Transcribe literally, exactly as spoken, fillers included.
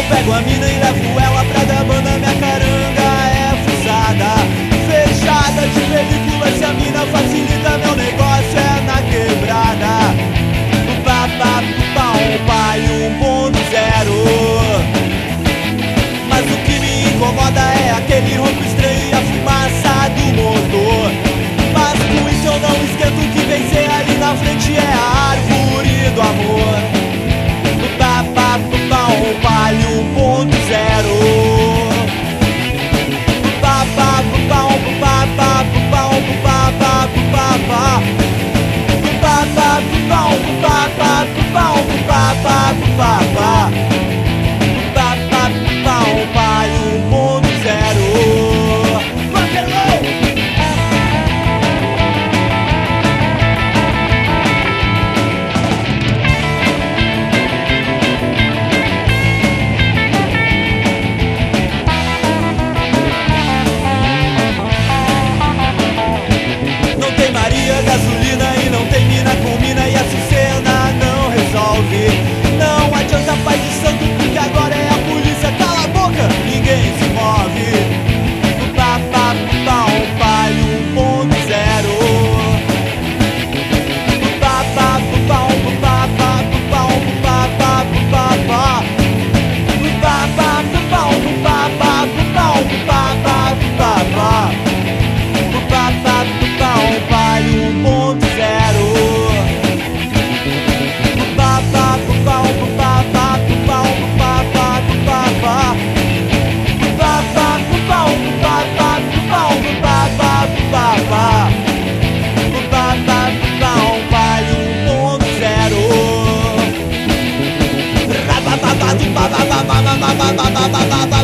Pego a mina e levo ela pra dar banda. Minha caranga é fuçada, fechada de película. Se a mina facilita, meu negócio é na quebrada. Pá, pá, pá, um pai um ponto zero. Mas o que me incomoda é aquele ronco estranho e a fumaça do motor. Mas com isso eu não esquento, que vencer ali na frente é a árvore do amor. Pá, pá, pá, um pai um ponto zero. Pá, pá, pá, um pá, pá, pá, um pá, pá, pá, pá. Pá, pá, pá, um pá, pá, pá, um pá, pá, pá, pá. Pá, pá, pá, um pai um ponto zero. Não tem Maria, gasolina e não tem mina com mina, e essa cena não resolve. Não adianta pai de santo, porque agora é a polícia. Cala a boca, ninguém se move. Pá, pá, pá, um pai um ponto zero. Pá, pá, pá, um pá, pá, pá, um pá, pá, pá, pá. Pá, pá, pá, um pá, pá, pá, um pá, pá, pá, pá. Pá, pá, pá, um pai um ponto zero. Pá, pá, pá, um pá, pá, pá, um pá, pá, pá, pá. Pá, pá, pá, um pá, pá, pá, um pá, pá, pá, pá. Pá, pá, pá, um pai um ponto zero. Pá, pá, pá, pá, pá, pá, pá, pá, pá, pá, pá, pá.